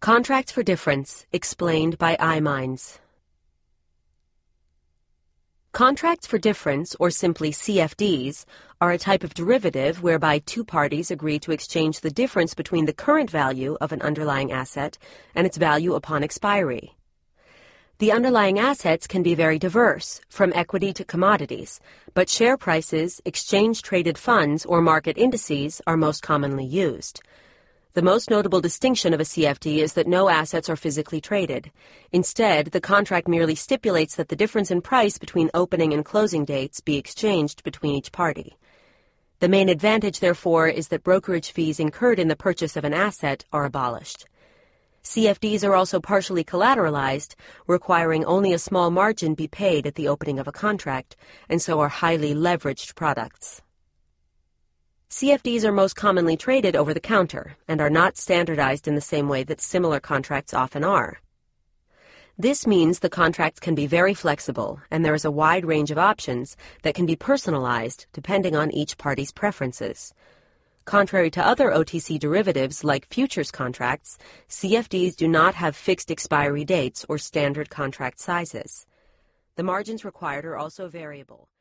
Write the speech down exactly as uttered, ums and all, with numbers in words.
Contracts for Difference, explained by iMinds. Contracts for difference, or simply C F Ds, are a type of derivative whereby two parties agree to exchange the difference between the current value of an underlying asset and its value upon expiry. The underlying assets can be very diverse, from equity to commodities, but share prices, exchange-traded funds, or market indices are most commonly used. The most notable distinction of a C F D is that no assets are physically traded. Instead, the contract merely stipulates that the difference in price between opening and closing dates be exchanged between each party. The main advantage, therefore, is that brokerage fees incurred in the purchase of an asset are abolished. C F Ds are also partially collateralized, requiring only a small margin be paid at the opening of a contract, and so are highly leveraged products. C F Ds are most commonly traded over the counter and are not standardized in the same way that similar contracts often are. This means the contracts can be very flexible, and there is a wide range of options that can be personalized depending on each party's preferences. Contrary to other O T C derivatives like futures contracts, C F Ds do not have fixed expiry dates or standard contract sizes. The margins required are also variable.